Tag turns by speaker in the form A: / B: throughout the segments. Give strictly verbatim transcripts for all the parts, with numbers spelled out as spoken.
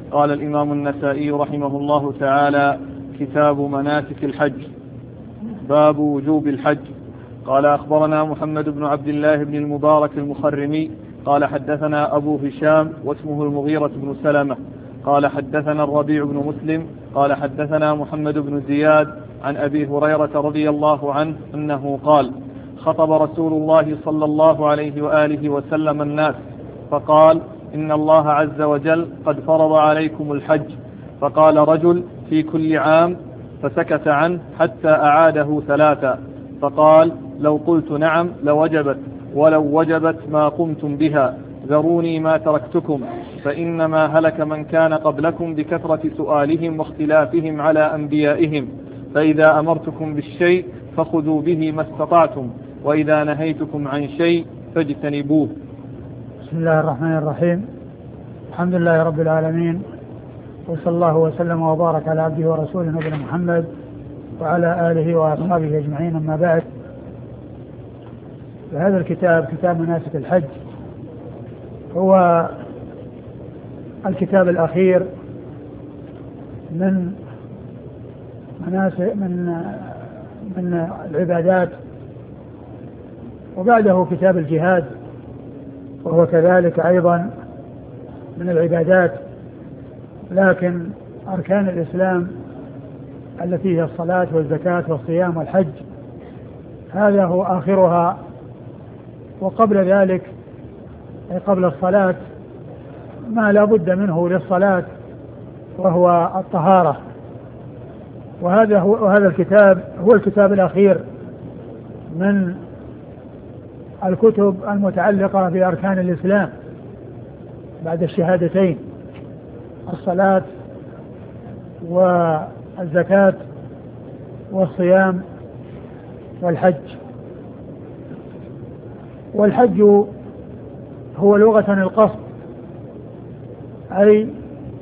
A: قال الإمام النسائي رحمه الله تعالى: كتاب مناسك الحج. باب وجوب الحج. قال: أخبرنا محمد بن عبد الله بن المبارك المخرمي قال: حدثنا أبو هشام واسمه المغيرة بن سلمة قال: حدثنا الربيع بن مسلم قال: حدثنا محمد بن زياد عن أبي هريرة رضي الله عنه أنه قال: خطب رسول الله صلى الله عليه وآله وسلم الناس فقال: إن الله عز وجل قد فرض عليكم الحج. فقال رجل: في كل عام؟ فسكت عنه حتى أعاده ثلاثا، فقال: لو قلت نعم لوجبت، ولو وجبت ما قمتم بها، ذروني ما تركتكم، فإنما هلك من كان قبلكم بكثرة سؤالهم واختلافهم على أنبيائهم، فإذا أمرتكم بالشيء فخذوا به ما استطعتم، وإذا نهيتكم عن شيء فاجتنبوه.
B: بسم الله الرحمن الرحيم. الحمد لله رب العالمين، وصلى الله وسلم وبارك على عبده ورسوله نبينا محمد وعلى آله وأصحابه أجمعين، أما بعد. فهذا الكتاب كتاب مناسك الحج هو الكتاب الأخير من مناسك من من العبادات، وبعده كتاب الجهاد وهو كذلك أيضا من العبادات، لكن أركان الإسلام التي هي الصلاة والزكاة والصيام والحج هذا هو آخرها. وقبل ذلك أي قبل الصلاة ما لا بد منه للصلاة وهو الطهارة، وهذا هو وهذا الكتاب هو الكتاب الأخير من الكتب المتعلقة بأركان الإسلام بعد الشهادتين: الصلاة والزكاة والصيام والحج. والحج هو لغة القصد، أي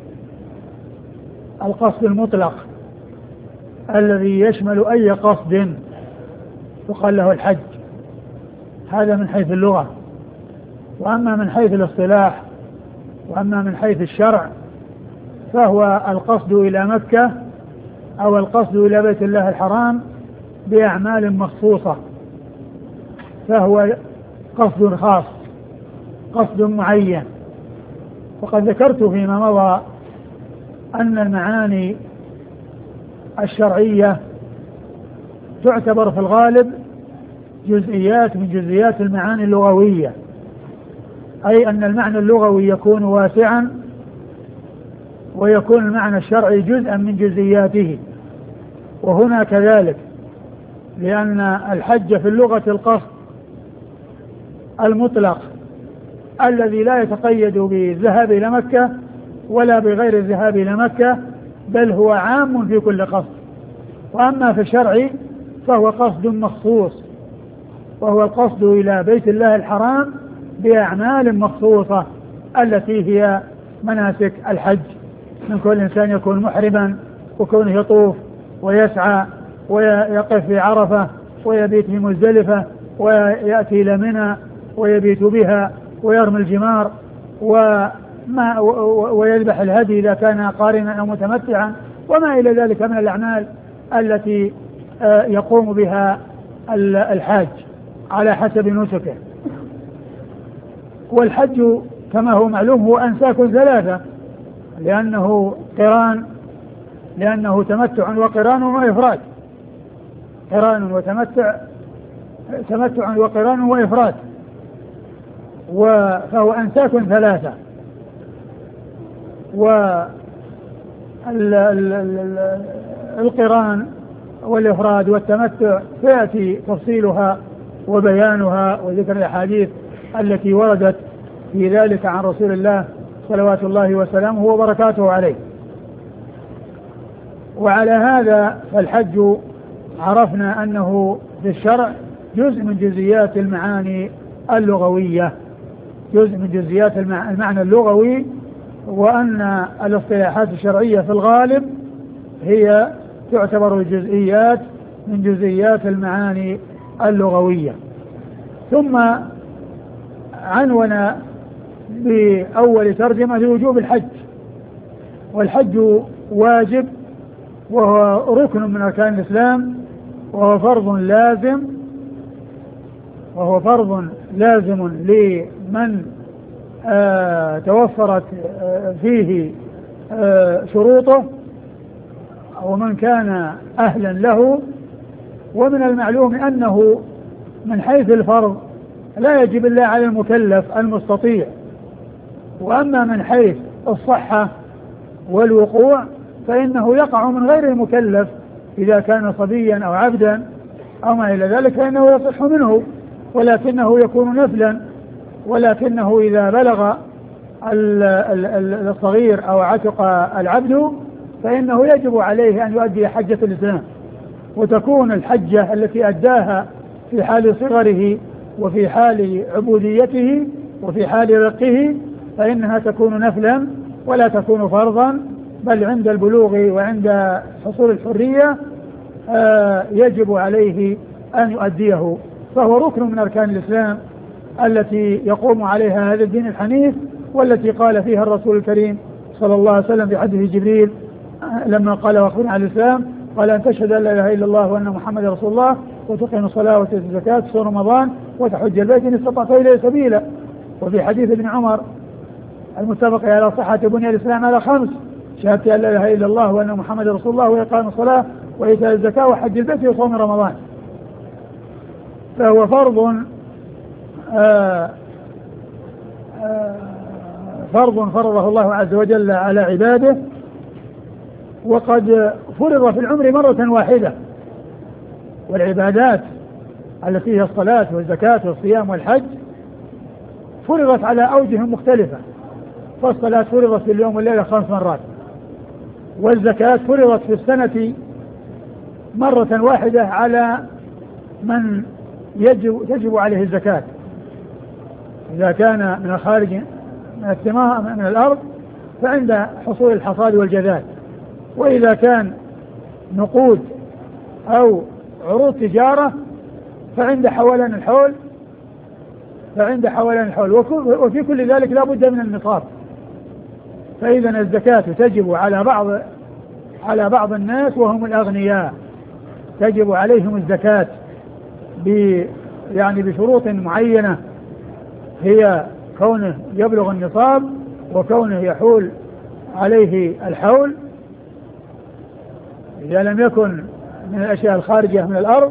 B: القصد المطلق الذي يشمل أي قصد يقال له الحج، هذا من حيث اللغة. وأما من حيث الاصطلاح وأما من حيث الشرع فهو القصد إلى مكة أو القصد إلى بيت الله الحرام بأعمال مخصوصة، فهو قصد خاص، قصد معين. وقد ذكرت فيما مضى أن المعاني الشرعية تعتبر في الغالب جزئيات من جزئيات المعاني اللغوية، أي أن المعنى اللغوي يكون واسعا ويكون المعنى الشرعي جزءا من جزئياته. وهنا كذلك، لأن الحج في اللغة القصد المطلق الذي لا يتقيد بالذهاب إلى مكة ولا بغير الذهاب إلى مكة، بل هو عام في كل قصد. وأما في الشرع فهو قصد مخصوص، وهو القصد إلى بيت الله الحرام بأعمال مخصوصة التي هي مناسك الحج، من كل إنسان يكون محرما وكونه يطوف ويسعى ويقف في عرفة ويبيت في مزدلفة ويأتي إلى منى ويبيت بها ويرمي الجمار وما ويذبح الهدي إذا كان قارنا أو متمتعا، وما إلى ذلك من الأعمال التي يقوم بها الحاج على حسب نسكه. والحج كما هو معلوم هو أنساك ثلاثة، لأنه قران لأنه تمتع وقران وإفراد، قران وتمتع تمتع وقران وإفراد، فهو أنساك ثلاثة. والقران والإفراد والتمتع سيأتي تفصيلها وبيانها وذكر الأحاديث التي وردت في ذلك عن رسول الله صلوات الله وسلامه وبركاته عليه. وعلى هذا فالحج عرفنا أنه في الشرع جزء من جزئيات المعاني اللغوية، جزء من جزئيات المعنى اللغوي، وأن الاصطلاحات الشرعية في الغالب هي تعتبر جزئيات من جزئيات المعاني اللغوية. ثم عنونا بأول ترجمة لوجوب الحج، والحج واجب وهو ركن من أركان الإسلام، وهو فرض لازم وهو فرض لازم لمن آه توفرت آه فيه آه شروطه ومن كان أهلا له. ومن المعلوم أنه من حيث الفرض لا يجب إلا على المكلف المستطيع، وأما من حيث الصحة والوقوع فإنه يقع من غير المكلف إذا كان صبيا أو عبدا أو ما إلى ذلك، فإنه يصح منه، ولكنه يكون نفلا. ولكنه إذا بلغ الصغير أو عتق العبد فإنه يجب عليه أن يؤدي حجة الإسلام، وتكون الحجة التي أداها في حال صغره وفي حال عبوديته وفي حال رقه فإنها تكون نفلا ولا تكون فرضا، بل عند البلوغ وعند حصول الحرية آه يجب عليه أن يؤديه، فهو ركن من أركان الإسلام التي يقوم عليها هذا الدين الحنيف، والتي قال فيها الرسول الكريم صلى الله عليه وسلم في حديث جبريل لما قال واخبرنا عن الإسلام قال أن تشهد أن لا إله إلا الله وأن محمد رسول الله وتقيم الصلاة وتؤتي الزكاة وتصوم رمضان وتحج البيت إن استطعت إليه سبيلا. وفي حديث ابن عمر المتفق على صحة بني الإسلام على خمس: شهادة أن لا إله إلا الله وأن محمد رسول الله وإقام الصلاة وإيتاء الزكاة وحج البيت وصوم رمضان. فهو فرض آآ آآ فرض فرضه الله عز وجل على عباده، وقد فرض في العمر مرة واحدة. والعبادات التي هي الصلاة والزكاة والصيام والحج فرضت على أوجه مختلفة، فالصلاة فرضت في اليوم والليلة خمس مرات، والزكاة فرضت في السنة مرة واحدة على من يجب, تجب عليه الزكاة إذا كان من الخارج من الثمار من الأرض فعند حصول الحصاد والجذاذ، وإذا كان نقود أو عروض تجارة فعند حولان الحول فعند حولان الحول وفي كل ذلك لا بد من النصاب. فإذا الزكاة تجب على بعض على بعض الناس وهم الأغنياء، تجب عليهم الزكاة ب يعني بشروط معينة، هي كونه يبلغ النصاب وكونه يحول عليه الحول إذا لم يكن من الأشياء الخارجة من الأرض،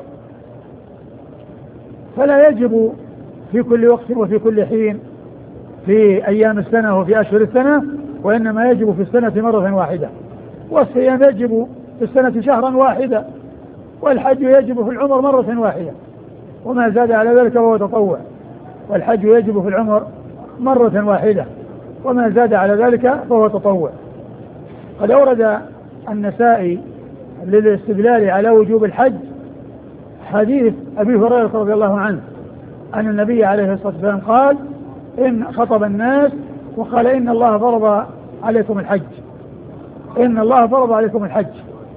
B: فلا يجب في كل وقت وفي كل حين في أيام السنة وفي أشهر السنة، وإنما يجب في السنة مرة واحدة. والصيام يجب في السنة شهرا واحدا، والحج يجب في العمر مرة واحدة، وما زاد على ذلك فهو تطوع. والحج يجب في العمر مرة واحدة، وما زاد على ذلك فهو تطوع. قد أورد النسائي للاستدلال على وجوب الحج حديث أبي هريرة رضي الله عنه أن النبي عليه الصلاة والسلام قال إن خطب الناس وقال إن الله فرض عليكم الحج إن الله فرض عليكم الحج.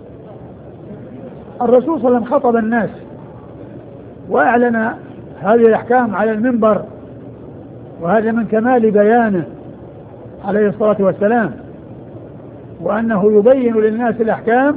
B: الرسول صلى الله عليه وسلم خطب الناس وأعلن هذه الأحكام على المنبر، وهذا من كمال بيانه عليه الصلاة والسلام، وأنه يبين للناس الأحكام،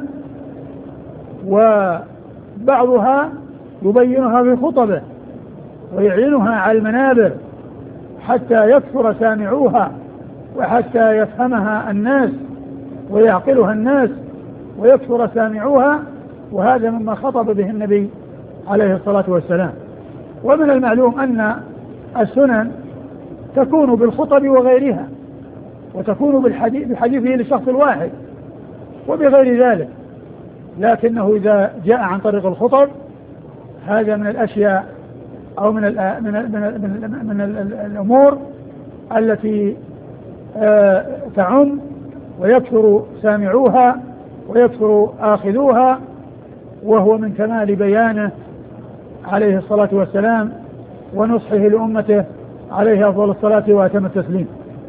B: وبعضها يبينها في خطبه ويعلنها على المنابر حتى يكثر سامعوها وحتى يفهمها الناس ويعقلها الناس ويكثر سامعوها، وهذا مما خطب به النبي عليه الصلاة والسلام. ومن المعلوم أن السنن تكون بالخطب وغيرها، وتكون بحديثه للشخص الواحد وبغير ذلك، لكنه إذا جاء عن طريق الخطب هذا من الأشياء أو من ال من ال من, ال من, ال من ال الأمور التي آه تعم ويكثر سامعوها ويكثر آخذوها، وهو من كمال بيانه عليه الصلاة والسلام ونصحه لأمته عليه أفضل الصلاة وأتم التسليم.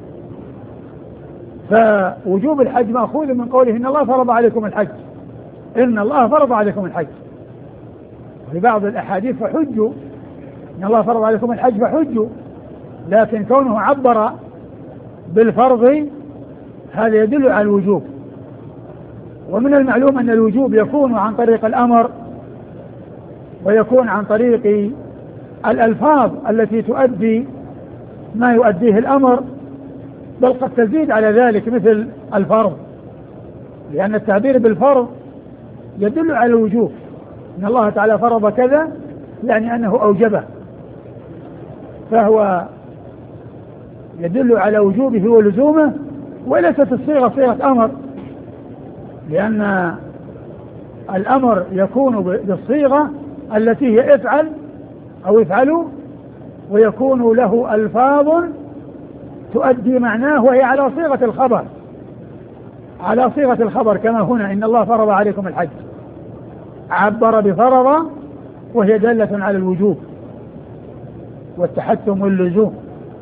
B: فوجوب الحج مأخوذ من قوله إن الله فرض عليكم الحج إن الله فرض عليكم الحج. في بعض الأحاديث فحجوا إن الله فرض عليكم الحج فحجوا، لكن كونه عبر بالفرض هذا يدل على الوجوب. ومن المعلوم أن الوجوب يكون عن طريق الأمر ويكون عن طريق الألفاظ التي تؤدي ما يؤديه الأمر، بل قد تزيد على ذلك مثل الفرض، لأن التعبير بالفرض يدل على الوجوب. إن الله تعالى فرض كذا يعني أنه أوجبه، فهو يدل على وجوبه ولزومه، وليست الصيغة صيغة أمر، لأن الأمر يكون بالصيغة التي هي افعل أو افعلوا، ويكون له ألفاظ تؤدي معناه وهي على صيغة الخبر، على صيغة الخبر، كما هنا إن الله فرض عليكم الحج، عبر بفرض وهي دالة على الوجوب والتحتم واللزوم.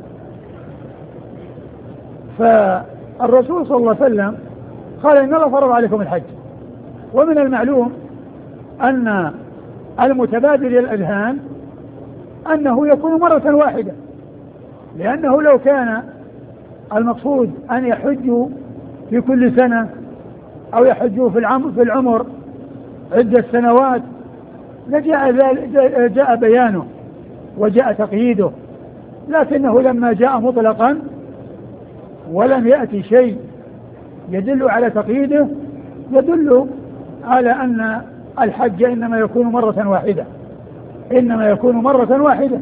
B: فالرسول صلى الله عليه وسلم قال إن الله فرض عليكم الحج. ومن المعلوم أن المتبادل إلى الأذهان أنه يكون مرة واحدة، لأنه لو كان المقصود أن يحجوا في كل سنة أو يحجوا في العمر, في العمر عدة سنوات لجاء جاء بيانه وجاء تقييده، لكنه لما جاء مطلقا ولم يأتي شيء يدل على تقييده يدل على أن الحج إنما يكون مرة واحدة، إنما يكون مرة واحدة.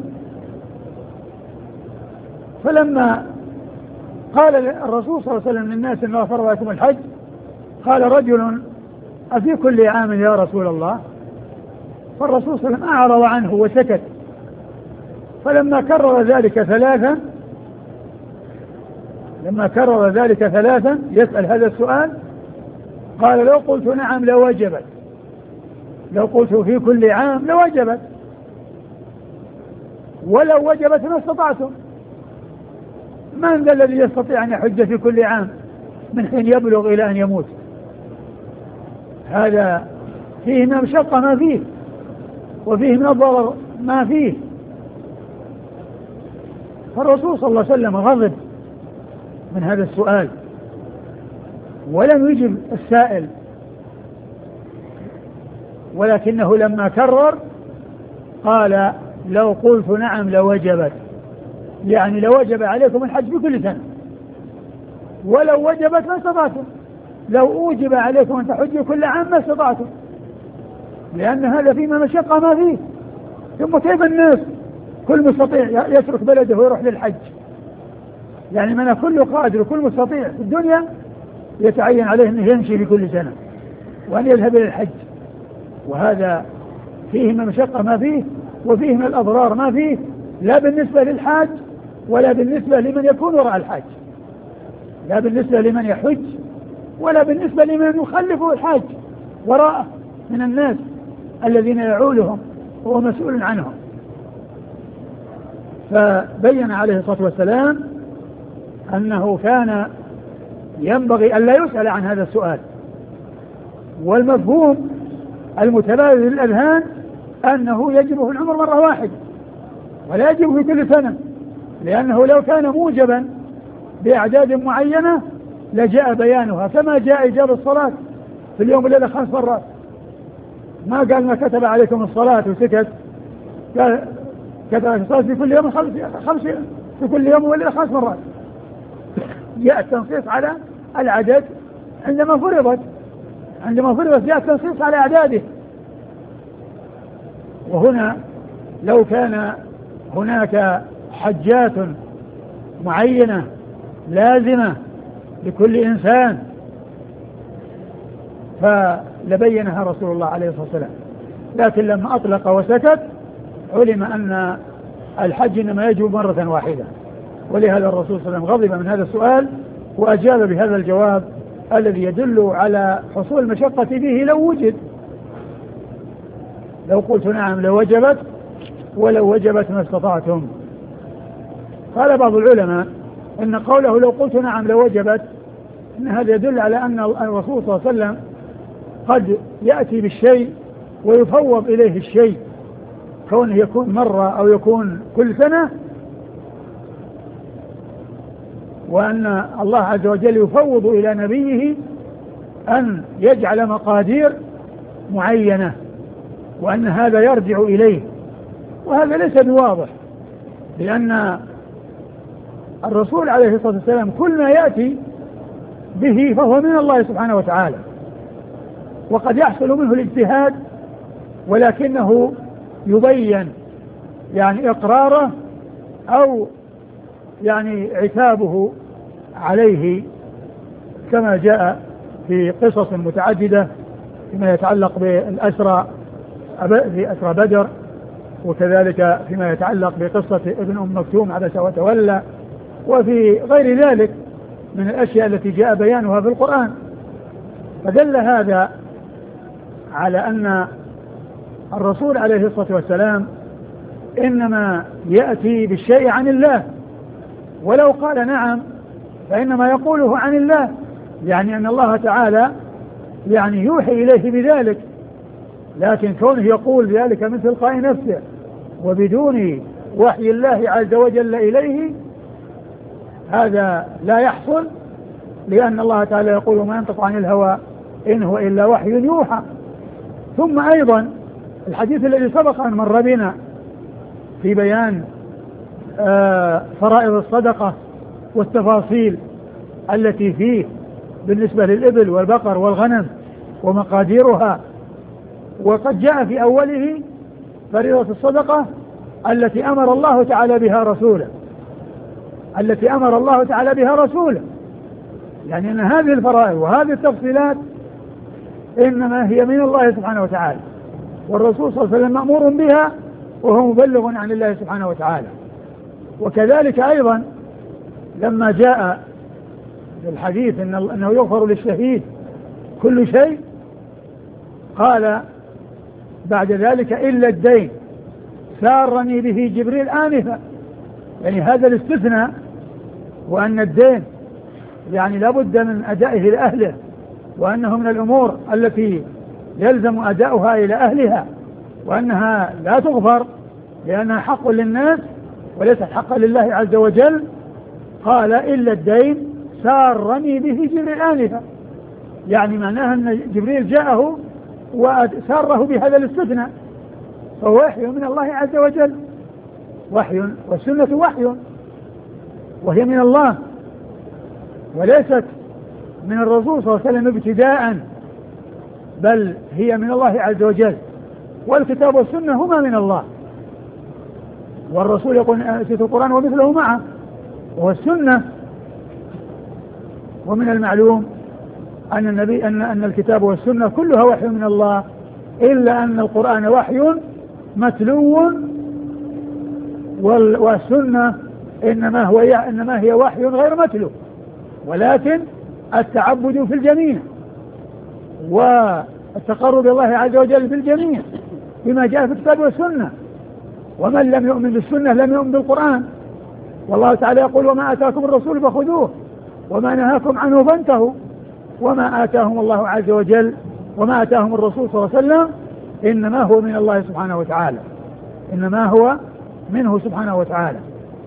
B: فلما قال الرسول صلى الله عليه وسلم للناس إن الله فرض عليكم الحج، قال رجل أفي كل عام يا رسول الله؟ فالرسول صلى الله عليه وسلم أعرض عنه وسكت. فلما كرر ذلك ثلاثا لما كرر ذلك ثلاثا يسأل هذا السؤال، قال لو قلت نعم لوجبت، لو قلت في كل عام لوجبت، ولو وجبت ما استطعتم. من ذا الذي يستطيع أن يحج في كل عام من حين يبلغ إلى أن يموت؟ هذا فيه من المشقة ما فيه، وفيه من الضرر ما فيه. فالرسول صلى الله عليه وسلم غضب من هذا السؤال ولم يجب السائل، ولكنه لما كرر قال لو قلت نعم لوجبت، يعني لوجب عليكم الحج بكل سنة، ولو وجبت ما استطعتم، لو أوجب عليكم أن تحجوا كل عام ما استطعتم، لأن هذا فيما مشقة ما فيه. ثم كيف الناس كل مستطيع يترك بلده ويروح للحج؟ يعني من كل قادر وكل مستطيع في الدنيا يتعين عليه أنه يمشي في كل سنة وأن يذهب إلى الحج، وهذا فيه من مشقة ما فيه، وفيه من الأضرار ما فيه، لا بالنسبة للحاج ولا بالنسبة لمن يكون وراء الحاج، لا بالنسبة لمن يحج ولا بالنسبة لمن يخلف الحاج وراءه من الناس الذين يعولهم وهو مسؤول عنهم. فبين عليه الصلاة والسلام أنه كان ينبغي أن لا يسأل عن هذا السؤال، والمفهوم المتبادل للأذهان أنه يجب في العمر مرة واحدة ولا يجب في كل سنة، لأنه لو كان موجبا بأعداد معينة لجاء بيانها، كما جاء إيجاب الصلاة في اليوم والليلة خمس مرات، ما قال ما كتب عليكم الصلاة وسكت، قال كتب الصلاة في كل يوم خمس, خمس في كل يوم والليلة خمس مرات. جاء التنصيص على العدد عندما فرضت، عندما فرضت جاء التنصيص على أعداده. وهنا لو كان هناك حجات معينة لازمة لكل إنسان فلبينها رسول الله عليه الصلاة والسلام، لكن لما أطلق وسكت علم أن الحج إنما يجب مرة واحدة، ولهذا الرسول صلى الله عليه وسلم غضب من هذا السؤال وأجاب بهذا الجواب الذي يدل على حصول المشقة فيه لو وجد. لو قلت نعم لوجبت ولو وجبت ما استطعتم. قال بعض العلماء إن قوله لو قلت نعم لوجبت إن هذا يدل على أن الرسول صلى الله عليه وسلم قد يأتي بالشيء ويفوض إليه الشيء، كونه يكون مرة أو يكون كل سنة وأن الله عز وجل يفوض إلى نبيه أن يجعل مقادير معينة وأن هذا يرجع إليه، وهذا ليس بواضح، لأن الرسول عليه الصلاة والسلام كل ما يأتي به فهو من الله سبحانه وتعالى، وقد يحصل منه الاجتهاد ولكنه يبين يعني إقراره أو يعني عتابه عليه، كما جاء في قصص متعددة فيما يتعلق بالأسرى في أسرى بدر، وكذلك فيما يتعلق بقصة ابن أم مكتوم عبس وتولى، وفي غير ذلك من الأشياء التي جاء بيانها في القرآن. فدل هذا على أن الرسول عليه الصلاة والسلام إنما يأتي بالشيء عن الله، ولو قال نعم فإنما يقوله عن الله، يعني أن الله تعالى يعني يوحي إليه بذلك، لكن كونه يقول ذلك من تلقاء نفسه وبدون وحي الله عز وجل إليه هذا لا يحصل، لأن الله تعالى يقول ما ينطق عن الهوى إن هو إلا وحي يوحى. ثم أيضا الحديث الذي سبق أن مر بنا في بيان آه فرائض الصدقة والتفاصيل التي فيه بالنسبة للإبل والبقر والغنم ومقاديرها، وقد جاء في أوله فريضة الصدقة التي أمر الله تعالى بها رسوله التي أمر الله تعالى بها رسوله يعني أن هذه الفرائض وهذه التفصيلات إنما هي من الله سبحانه وتعالى، والرسول صلى الله عليه وسلم مأمور بها وهو مبلغ عن الله سبحانه وتعالى. وكذلك أيضا لما جاء في الحديث أنه يغفر للشهيد كل شيء، قال بعد ذلك إلا الدين سارني به جبريل آنفا، يعني هذا الاستثناء، وأن الدين يعني لابد من أدائه لأهله، وأنه من الأمور التي يلزم أداؤها إلى أهلها، وأنها لا تغفر لأنها حق للناس وليست حقا لله عز وجل. قال إلا الدين سارني به جبريل آنفا، يعني معناها أن جبريل جاءه وساره بهذا الاستثناء، فهو وحي من الله عز وجل، وحي، والسنة وحي وهي من الله وليست من الرسول صلى الله عليه وسلم ابتداء، بل هي من الله عز وجل، والكتاب والسنة هما من الله، والرسول يقول أتيت القرآن ومثله معه وهو السنة. ومن المعلوم أن النبي أن أن الكتاب والسنة كلها وحي من الله، إلا أن القرآن وحي متلو والسنة إنما هو إنما هي وحي غير متلو، ولكن التعبد في الجميع والتقرب إلى الله عز وجل بالجميع بما جاء في الكتاب والسنة، ومن لم يؤمن بالسنة لم يؤمن بالقرآن. والله تعالى يقول وما آتاكم الرسول فخذوه وما نهاكم عنه فانتهوا، وما آتاهم الله عز وجل وما آتاهم الرسول صلى الله عليه وسلم إنما هو من الله سبحانه وتعالى، إنما هو منه سبحانه وتعالى.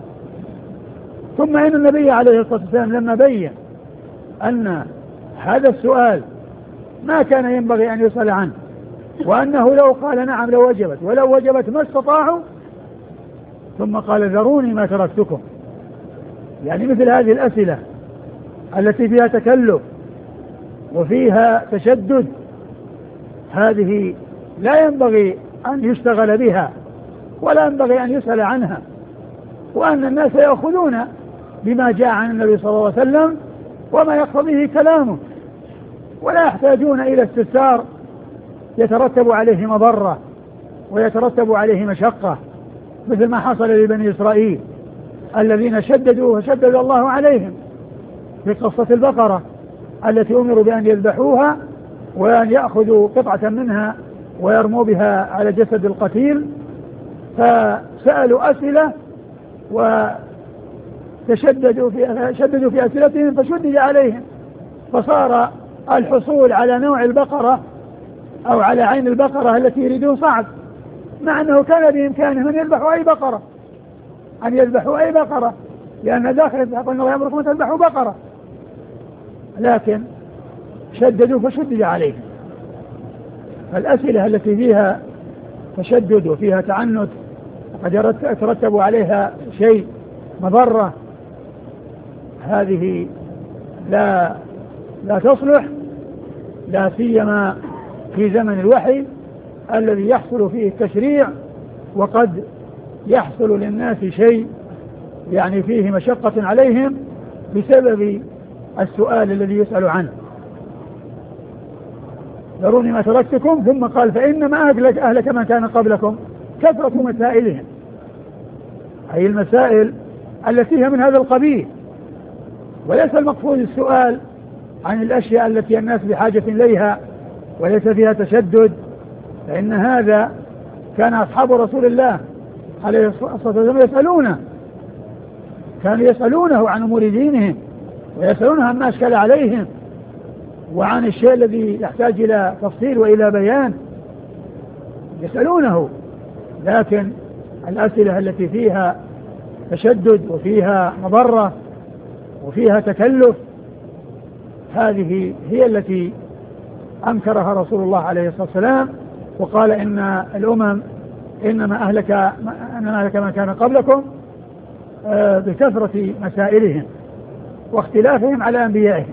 B: ثم إن النبي عليه الصلاة والسلام لما بين أن هذا السؤال ما كان ينبغي أن يسأل عنه، وأنه لو قال نعم لو وجبت ولو وجبت ما استطاعوا، ثم قال ذروني ما تركتكم، يعني مثل هذه الأسئلة التي فيها تكلف وفيها تشدد هذه لا ينبغي أن يشتغل بها ولا ينبغي أن يسأل عنها، وأن الناس يأخذون بما جاء عن النبي صلى الله عليه وسلم وما يقتضيه كلامه، ولا يحتاجون إلى استفسار يترتب عليه مضرة ويترتب عليه مشقة، مثل ما حصل لبني إسرائيل الذين شددوا وشدد الله عليهم في قصة البقرة التي أمروا بأن يذبحوها وأن يأخذوا قطعة منها ويرموا بها على جسد القتيل، فسألوا أسئلة وتشددوا في شددوا في أسئلتهم فشدد عليهم، فصار الحصول على نوع البقرة أو على عين البقرة التي يريدون صعب، مع أنه كان بإمكانهم أن يذبحوا أي بقرة أن يذبحوا أي بقرة لأن داخل إن الله يأمركم أن تذبحوا بقرة، لكن شددوا فشدد عليهم. فالأسئلة التي فيها تشدد وفيها تعنت وقد يترتب عليها شيء مضرة هذه لا لا تصلح، لا سيما في زمن الوحي الذي يحصل فيه التشريع، وقد يحصل للناس شيء يعني فيه مشقة عليهم بسبب السؤال الذي يسأل عنه. ذروني ما تركتكم، ثم قال فإنما أهلك, أهلك من كان قبلكم كثرة مسائلهم، أي المسائل التي هي من هذا القبيل، وليس المقصود السؤال عن الأشياء التي الناس بحاجة إليها وليس فيها تشدد، فإن هذا كان أصحاب رسول الله عليه الصلاة والسلام يسألونه، كانوا يسألونه عن أمور دينهم ويسألونه عما أشكل عليهم وعن الشيء الذي يحتاج إلى تفصيل وإلى بيان يسألونه. لكن الأسئلة التي فيها تشدد وفيها مضرة وفيها تكلف هذه هي التي أنكرها رسول الله عليه الصلاة والسلام، وقال إن الأمم إنما أهلك إنما أهلك من كان قبلكم بكثرة مسائلهم واختلافهم على أنبيائهم.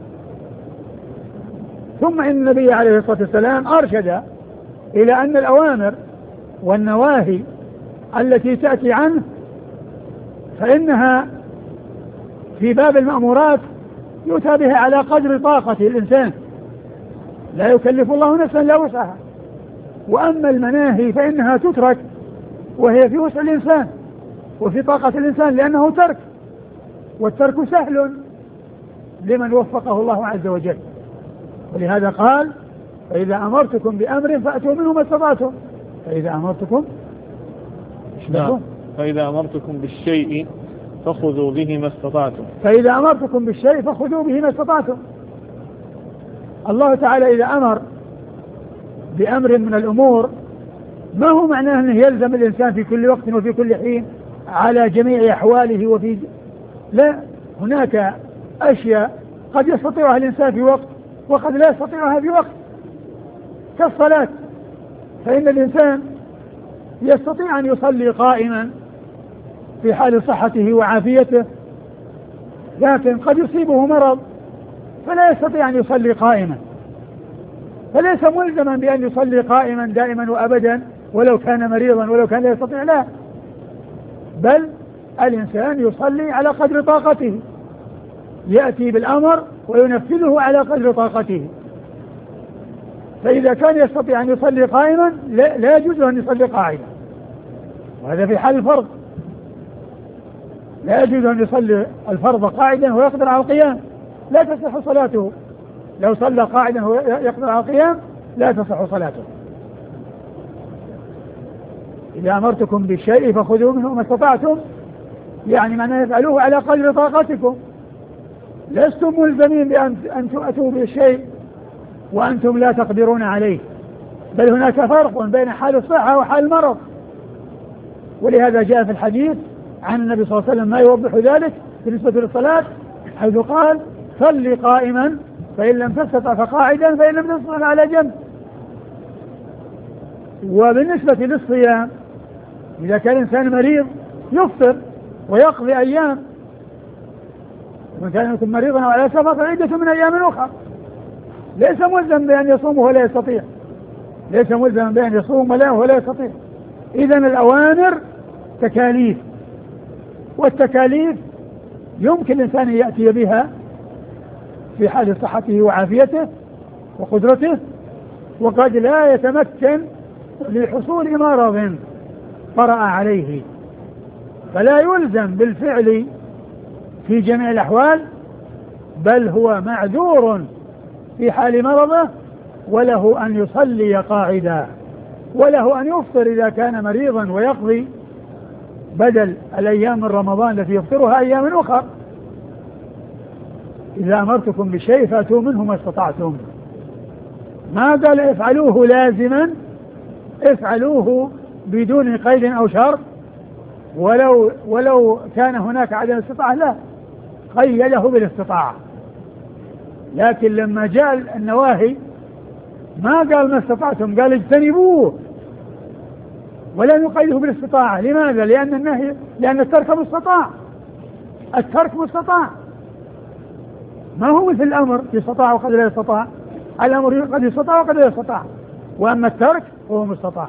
B: ثم إن النبي عليه الصلاة والسلام أرشد إلى أن الأوامر والنواهي التي تأتي عنه فإنها في باب المأمورات يؤتى بها على قدر طاقة الإنسان، لا يكلف الله نفسا لا وسعها، وأما المناهي فإنها تترك وهي في وسع الإنسان وفي طاقة الإنسان، لأنه ترك، والترك سهل لمن وفقه الله عز وجل. ولهذا قال فإذا أمرتكم بأمر فأتوا منه ما استطعتم. فإذا أمرتكم
A: نعم. فإذا أمرتكم بالشيء فخذوا به ما استطعتم.
B: فإذا أمرتكم بالشيء فخذوا به ما استطعتم. الله تعالى إذا أمر بأمر من الأمور ما هو معناه أنه يلزم الإنسان في كل وقت وفي كل حين على جميع أحواله وفي لا، هناك أشياء قد يستطيعها الإنسان في وقت وقد لا يستطيعها في وقت، كالصلاة، فإن الإنسان يستطيع أن يصلي قائما في حال صحته وعافيته، لكن قد يصيبه مرض فلا يستطيع أن يصلي قائما، فليس ملزما بأن يصلي قائما دائما وأبدا ولو كان مريضا ولو كان لا يستطيع، لا، بل الإنسان يصلي على قدر طاقته، يأتي بالأمر وينفذه على قدر طاقته. فإذا كان يستطيع أن يصلي قائما لا يجوز أن يصلي قاعدا، وهذا في حال الفرض، لا يجوز أن يصلي الفرض قاعدا ويقدر على القيام، لا تصح صلاته. لو صلى قاعدا ويقدر على القيام لا تصح صلاته. إذا أمرتكم بالشيء فخذوا منه ما استطعتم، يعني معناه يفعلوه على قدر طاقتكم، لستم ملزمين بأن تؤتوا بالشيء وأنتم لا تقدرون عليه، بل هناك فرق بين حال الصحة وحال المرض. ولهذا جاء في الحديث عن النبي صلى الله عليه وسلم ما يوضح ذلك بالنسبة للصلاة، حيث قال صل قائما فإن لم تستطع فقاعدا فإن لم تستطع على جنب. وبالنسبة للصيام إذا كان الإنسان مريض يفطر ويقضي أيام، ومن كان يكون مريضا أو على سفر فعدة من أيام أخرى، ليس ملزم بأن يصوم ولا يستطيع، ليس ملزم بأن يصوم ولا ولا يستطيع. إذن الأوامر تكاليف، والتكاليف يمكن الإنسان أن يأتي بها في حال صحته وعافيته وقدرته، وقد لا يتمكن لحصول مرض طرأ عليه، فلا يلزم بالفعل في جميع الأحوال، بل هو معذور في حال مرضه، وله أن يصلي قاعدا، وله أن يفطر إذا كان مريضا ويقضي بدل الأيام من رمضان التي يفطرها أيام أخرى. إذا أمرتكم بشيء فأتوا منه ما استطعتم، ما قال افعلوه لازما، افعلوه بدون قيد أو شرط، ولو ولو كان هناك عدم استطاعة لا، قيده بالاستطاعة. لكن لما جاء النواهي ما قال ما استطعتم، قال اجتنبوه، ولم يقيده بالاستطاعة. لماذا؟ لأن النهي لأن الترك مستطاع، الترك مستطاع، ما هو مثل الأمر يستطاع وقد لا يستطاع. الأمر قد يستطاع وقد لا يستطاع، وأما الترك هو مستطاع.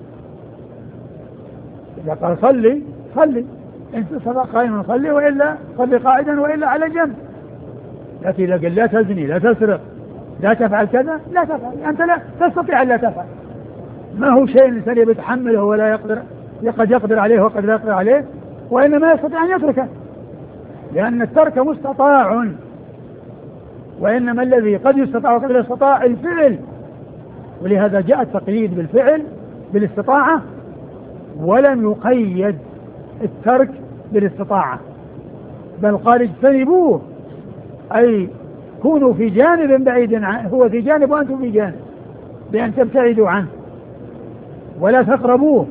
B: إذا قال صلي صلي، إن استطاع قائما صلي، وإلا صلي قاعدا، وإلا على جنب. لكن إذا قال لا تزني، لا تسرق، لا تفعل كذا، لا تفعل، أنت لا تستطيع أن لا تفعل. ما هو شيء الإنسان يتحمله ولا يقدر، قد يقدر عليه وقد لا يقدر عليه، وإنما يستطيع أن يتركه، لأن الترك مستطاع. وإنما الذي قد يستطاع وقد لا يستطاع الفعل، ولهذا جاء التقييد بالفعل بالاستطاعة، ولم يقيد الترك بالاستطاعة، بل قال اجتنبوه، أي كونوا في جانب بعيد عنه، هو في جانب وأنتم في جانب، بأن تبتعدوا عنه ولا تقربوه.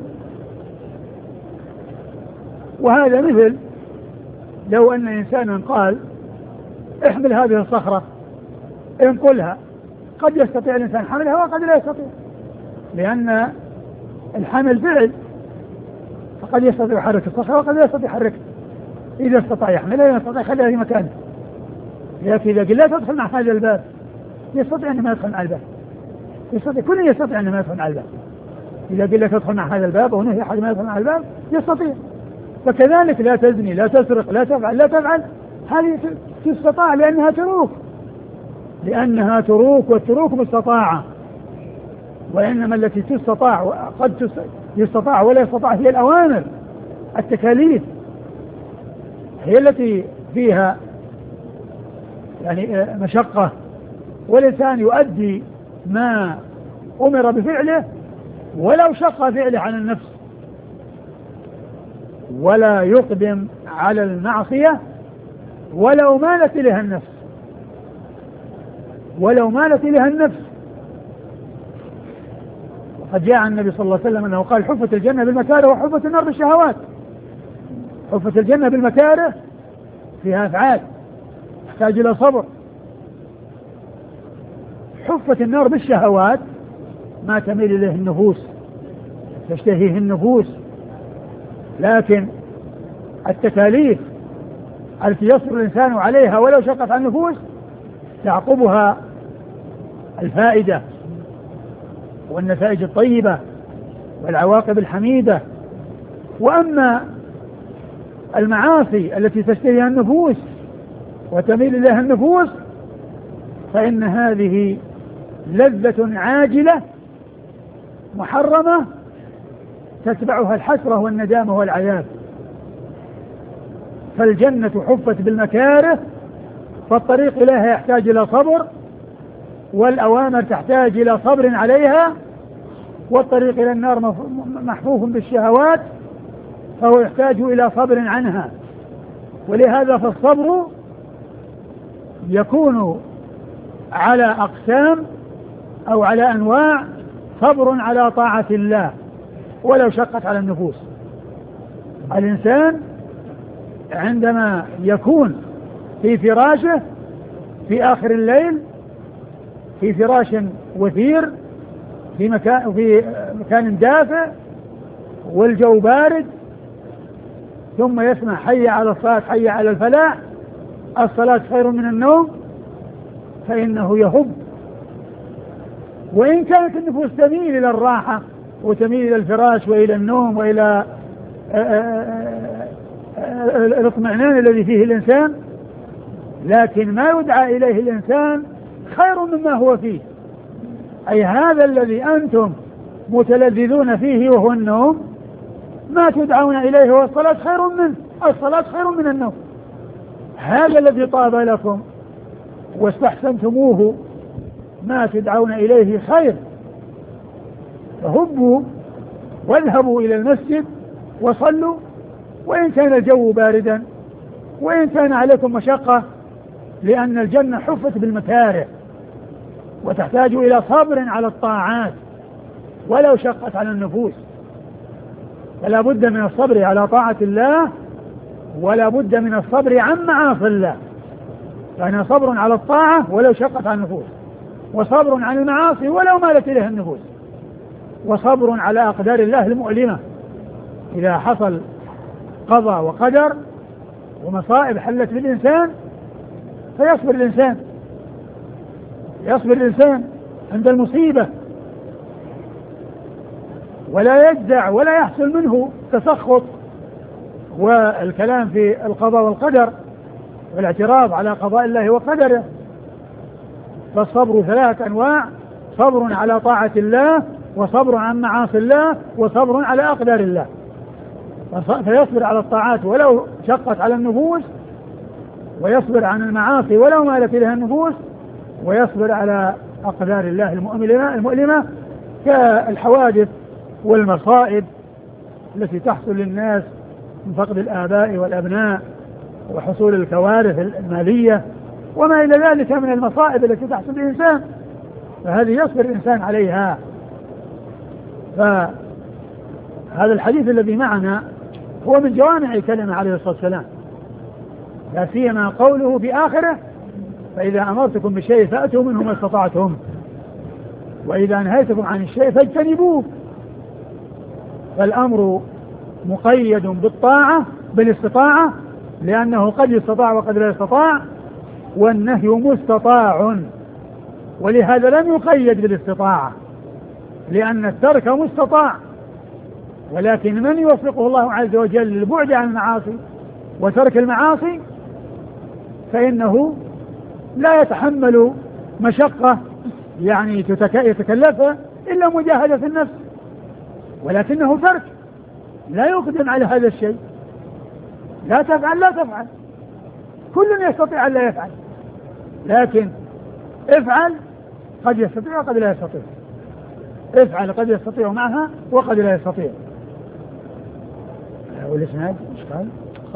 B: وهذا مثل لو أن إنسانا قال احمل هذه الصخرة، انقلها، قد يستطيع الإنسان حملها وقد لا يستطيع، لأن الحمل فعل، فقد يستطيع يحرك الصخرة وقد لا يستطيع يحركها. إذا استطاع يحملها إذا استطاع يخليها في مكانه. لكن إذا قل لا تدخل مع هذا الباب، يستطيع أن ما يدخل مع الباب، يستطيع، كل يستطيع أن ما يدخل مع الباب. إذا قل لا تدخل مع هذا الباب أو نهي أحد ما يدخل مع الباب يستطيع. فكذلك لا تزني، لا تسرق، لا تفعل، لا تفعل، هذه تستطاع لأنها تروك، لأنها تروك، والتروك مستطاعة. وإنما التي تستطاع وقد يستطاع ولا يستطاع هي الأوامر، التكاليف، هي التي فيها يعني مشقة، والإنسان يؤدي ما أمر بفعله ولو شق فعله عن النفس، ولا يقدم على المعصية ولو مالت إليها النفس، ولو مالت إليها النفس. وقد جاء عن النبي صلى الله عليه وسلم أنه قال حفت الجنة بالمكاره وحفت النار بالشهوات. حفت الجنة بالمكاره فيها أفعال تحتاج إلى صبر، حفت النار بالشهوات ما تميل إليه النفوس، تشتهيه النفوس. لكن التكاليف التي يصبر الإنسان عليها ولو شقت عن النفوس تعقبها الفائدة والنتائج الطيبة والعواقب الحميدة. وأما المعاصي التي تشتهيها النفوس وتميل إليها النفوس فإن هذه لذة عاجلة محرمة تتبعها الحسرة والندامة والعذاب. فالجنة حفت بالمكاره، فالطريق إليها يحتاج إلى صبر، والأوامر تحتاج إلى صبر عليها، والطريق إلى النار محفوف بالشهوات فهو يحتاج إلى صبر عنها. ولهذا فالصبر يكون على أقسام أو على أنواع: صبر على طاعة الله ولو شقت على النفوس. الإنسان عندما يكون في فراشه في آخر الليل، في فراش وثير، في مكان في مكان دافئ والجو بارد، ثم يسمع حي على الصلاة حي على الفلاح، الصلاة خير من النوم، فإنه يهب. وإن كانت النفوس تميل إلى الراحة وتميل إلى الفراش وإلى النوم وإلى الاطمئنان الذي فيه الإنسان، لكن ما يدعى إليه الإنسان خير مما هو فيه، أي هذا الذي أنتم متلذذون فيه وهو النوم ما تدعون إليه والصلاة خير منه، الصلاة خير من النوم. هذا الذي طاب لكم واستحسنتموه ما تدعون إليه خير، فهبوا واذهبوا إلى المسجد وصلوا، وإن كان الجو باردا وإن كان عليكم مشقة، لأن الجنة حفت بالمكاره وتحتاج إلى صبر على الطاعات ولو شقت على النفوس. فلا بد من الصبر على طاعة الله ولا بد من الصبر عن معاصي الله. يعني صبر على الطاعة ولو شقت عن النفوس، وصبر عن المعاصي ولو مالت إليها النفوس، وصبر على أقدار الله المؤلمة. إذا حصل قضاء وقدر ومصائب حلت بالإنسان فيصبر الإنسان، يصبر الإنسان عند المصيبة، ولا يجزع ولا يحصل منه تسخط والكلام في القضاء والقدر والاعتراض على قضاء الله وقدره. فالصبر ثلاث أنواع: صبر على طاعة الله، وصبر عن معاصي الله، وصبر على أقدار الله. فيصبر على الطاعات ولو شقت على النفوس، ويصبر عن المعاصي ولو مالت إليها النفوس، ويصبر على أقدار الله المؤلمة, المؤلمة كالحوادث والمصائب التي تحصل للناس من فقد الآباء والأبناء وحصول الكوارث المالية وما إلى ذلك من المصائب التي تحصل للإنسان، فهذه يصبر الإنسان عليها. فهذا الحديث الذي معنا هو من جوامع الكلمة عليه الصلاة والسلام، لا سيما قوله في آخره: فإذا أمرتكم بشيء فأتوا منه ما استطعتم، وإذا نهيتكم عن الشيء فاجتنبوه. فالأمر مقيد بالطاعة بالاستطاعة، لأنه قد يستطاع وقد لا يستطاع، والنهي مستطاع، ولهذا لم يقيد بالاستطاعة، لأن الترك مستطاع، ولكن من يوفقه الله عز وجل للبعد عن المعاصي وترك المعاصي فإنه لا يتحمل مشقة يعني يتكلفها إلا مجاهدة النفس، ولكنه ترك لا يقدم على هذا الشيء. لا تفعل لا تفعل، كل يستطيع أن لا يفعل، لكن افعل قد يستطيع وقد لا يستطيع، افعل قد يستطيع معها وقد لا يستطيع. والإسناد إيش قال؟